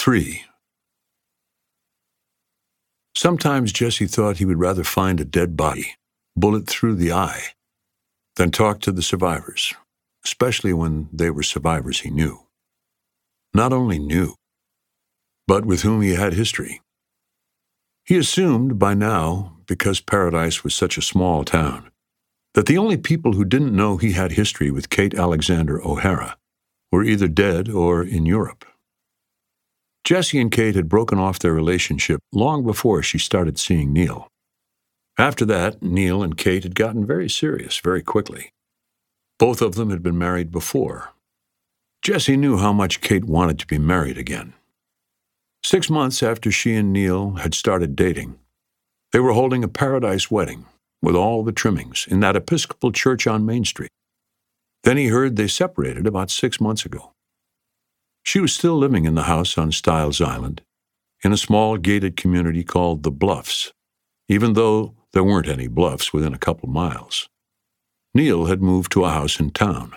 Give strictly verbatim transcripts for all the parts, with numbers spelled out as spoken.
Three. Sometimes Jesse thought he would rather find a dead body, bullet through the eye, than talk to the survivors, especially when they were survivors he knew. Not only knew, but with whom he had history. He assumed by now, because Paradise was such a small town, that the only people who didn't know he had history with Kate Alexander O'Hara were either dead or in Europe. Jesse and Kate had broken off their relationship long before she started seeing Neil. After that, Neil and Kate had gotten very serious very quickly. Both of them had been married before. Jesse knew how much Kate wanted to be married again. Six months after she and Neil had started dating, they were holding a Paradise wedding with all the trimmings in that Episcopal church on Main Street. Then he heard they separated about six months ago. She was still living in the house on Styles Island, in a small gated community called the Bluffs, even though there weren't any bluffs within a couple miles. Neil had moved to a house in town.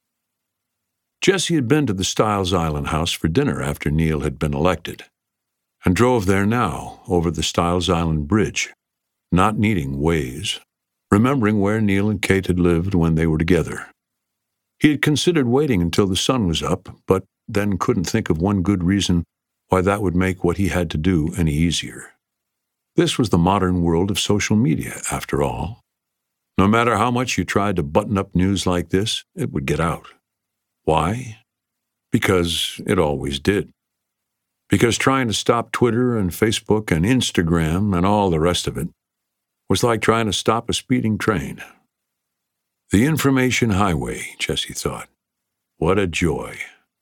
Jesse had been to the Styles Island house for dinner after Neil had been elected, and drove there now over the Styles Island Bridge, not needing Waze, remembering where Neil and Kate had lived when they were together. He had considered waiting until the sun was up, but then couldn't think of one good reason why that would make what he had to do any easier. This was the modern world of social media, after all. No matter how much you tried to button up news like this, it would get out. Why? Because it always did. Because trying to stop Twitter and Facebook and Instagram and all the rest of it was like trying to stop a speeding train. The information highway, Jesse thought. What a joy.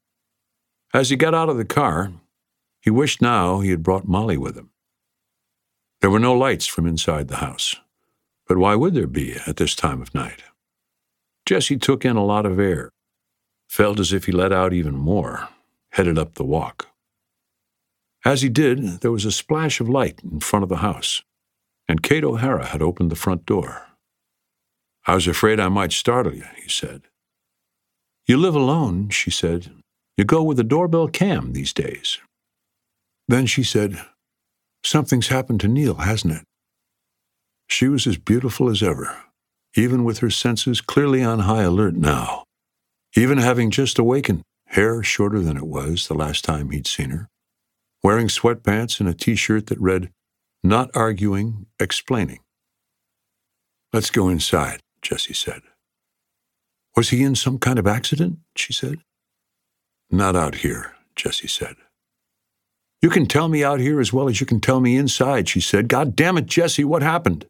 As he got out of the car, he wished now he had brought Molly with him. There were no lights from inside the house, but why would there be at this time of night? Jesse took in a lot of air, felt as if he let out even more, headed up the walk. As he did, there was a splash of light in front of the house, and Kate O'Hara had opened the front door. "I was afraid I might startle you," he said. "You live alone," she said. "You go with a doorbell cam these days." Then she said, "Something's happened to Neil, hasn't it?" She was as beautiful as ever, even with her senses clearly on high alert now, even having just awakened, hair shorter than it was the last time he'd seen her, wearing sweatpants and a T-shirt that read, "Not arguing, explaining." "Let's go inside," Jesse said. "Was he in some kind of accident?" she said. "Not out here," Jesse said. "You can tell me out here as well as you can tell me inside," she said. "God damn it, Jesse, what happened?"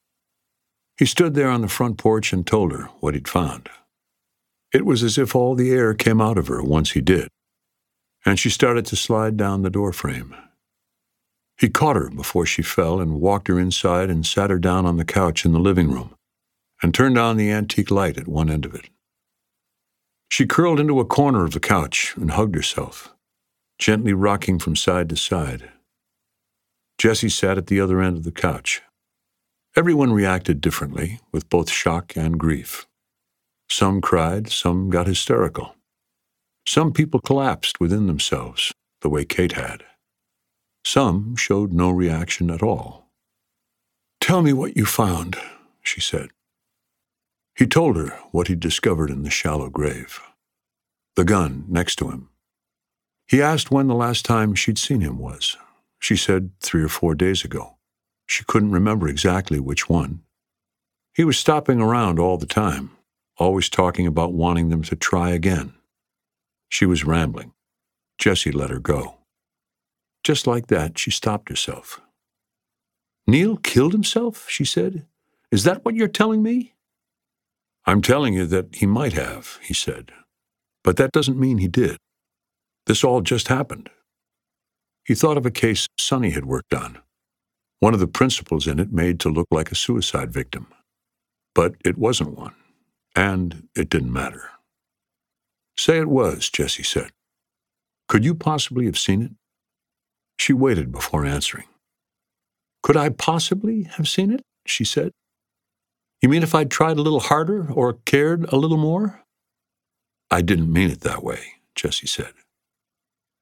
He stood there on the front porch and told her what he'd found. It was as if all the air came out of her once he did, and she started to slide down the doorframe. He caught her before she fell and walked her inside and sat her down on the couch in the living room and turned on the antique light at one end of it. She curled into a corner of the couch and hugged herself, gently rocking from side to side. Jesse sat at the other end of the couch. Everyone reacted differently, with both shock and grief. Some cried, some got hysterical. Some people collapsed within themselves, the way Kate had. Some showed no reaction at all. "Tell me what you found," she said. He told her what he'd discovered in the shallow grave. The gun next to him. He asked when the last time she'd seen him was. She said three or four days ago. She couldn't remember exactly which one. He was stopping around all the time, always talking about wanting them to try again. She was rambling. Jesse let her go. Just like that, she stopped herself. "Neil killed himself?" she said. "Is that what you're telling me?" "I'm telling you that he might have," he said. "But that doesn't mean he did. This all just happened." He thought of a case Sonny had worked on, one of the principals in it made to look like a suicide victim. But it wasn't one, and it didn't matter. "Say it was," Jesse said. "Could you possibly have seen it?" She waited before answering. "Could I possibly have seen it?" she said. "You mean if I'd tried a little harder or cared a little more?" "I didn't mean it that way," Jesse said.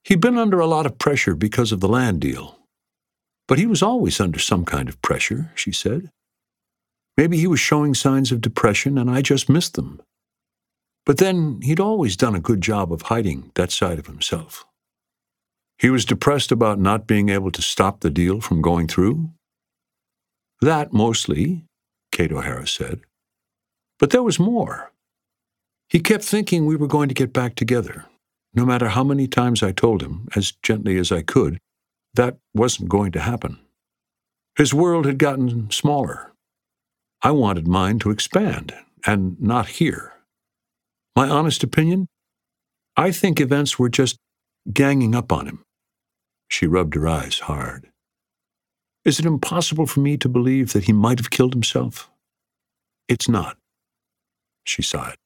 He'd been under a lot of pressure because of the land deal. But he was always under some kind of pressure, she said. Maybe he was showing signs of depression and I just missed them. But then he'd always done a good job of hiding that side of himself. He was depressed about not being able to stop the deal from going through. That mostly, Kate O'Hara said. But there was more. He kept thinking we were going to get back together. No matter how many times I told him, as gently as I could, that wasn't going to happen. His world had gotten smaller. I wanted mine to expand, and not here. My honest opinion? I think events were just ganging up on him. She rubbed her eyes hard. Is it impossible for me to believe that he might have killed himself? It's not. She sighed.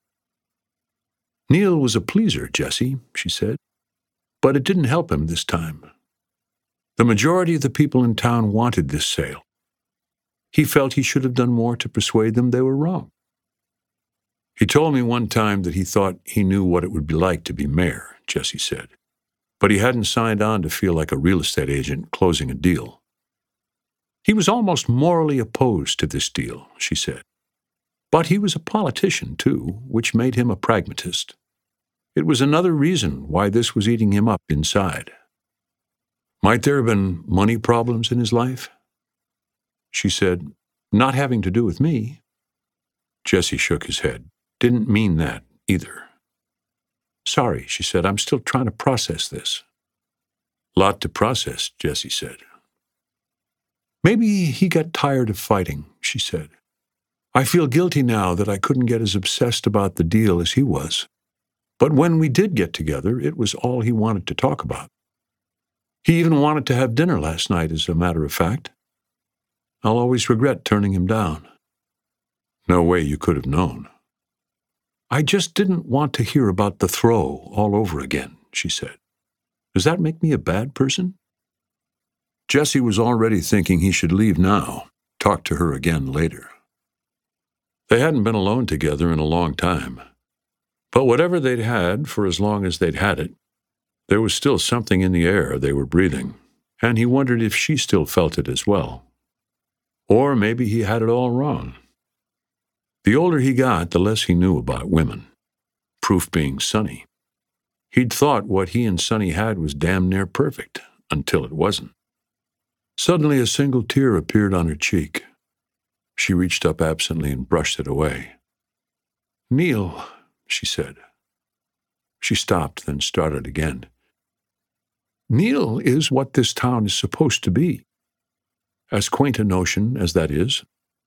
Neil was a pleaser, Jessie, she said, but it didn't help him this time. The majority of the people in town wanted this sale. He felt he should have done more to persuade them they were wrong. He told me one time that he thought he knew what it would be like to be mayor, Jessie said, but he hadn't signed on to feel like a real estate agent closing a deal. He was almost morally opposed to this deal, she said. But he was a politician, too, which made him a pragmatist. It was another reason why this was eating him up inside. Might there have been money problems in his life? She said, not having to do with me. Jessie shook his head. Didn't mean that, either. Sorry, she said, I'm still trying to process this. Lot to process, Jessie said. Maybe he got tired of fighting, she said. I feel guilty now that I couldn't get as obsessed about the deal as he was. But when we did get together, it was all he wanted to talk about. He even wanted to have dinner last night, as a matter of fact. I'll always regret turning him down. No way you could have known. I just didn't want to hear about the throw all over again, she said. Does that make me a bad person? Jessie was already thinking he should leave now, talk to her again later. They hadn't been alone together in a long time. But whatever they'd had, for as long as they'd had it, there was still something in the air they were breathing, and he wondered if she still felt it as well. Or maybe he had it all wrong. The older he got, the less he knew about women. Proof being Sonny. He'd thought what he and Sonny had was damn near perfect, until it wasn't. Suddenly a single tear appeared on her cheek. She reached up absently and brushed it away. Neil, she said. She stopped, then started again. Neil is what this town is supposed to be. As quaint a notion as that is.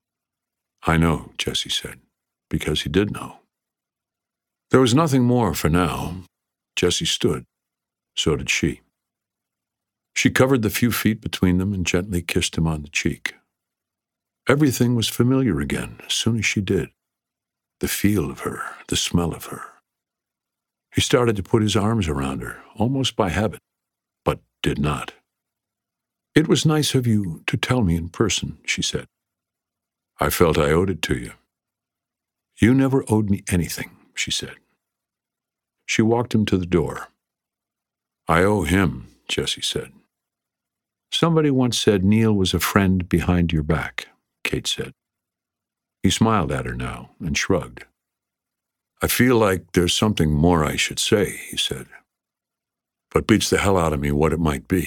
I know, Jessie said, because he did know. There was nothing more for now. Jessie stood. So did she. She covered the few feet between them and gently kissed him on the cheek. Everything was familiar again as soon as she did. The feel of her, the smell of her. He started to put his arms around her, almost by habit, but did not. It was nice of you to tell me in person, she said. I felt I owed it to you. You never owed me anything, she said. She walked him to the door. I owe him, Jessie said. Somebody once said Neil was a friend behind your back, Kate said. He smiled at her now and shrugged. I feel like there's something more I should say, he said. But beats the hell out of me what it might be.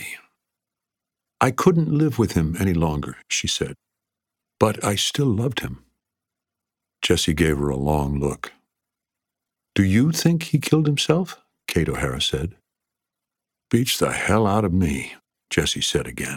I couldn't live with him any longer, she said. But I still loved him. Jessie gave her a long look. Do you think he killed himself? Kate O'Hara said. Beats the hell out of me, Jessie said again.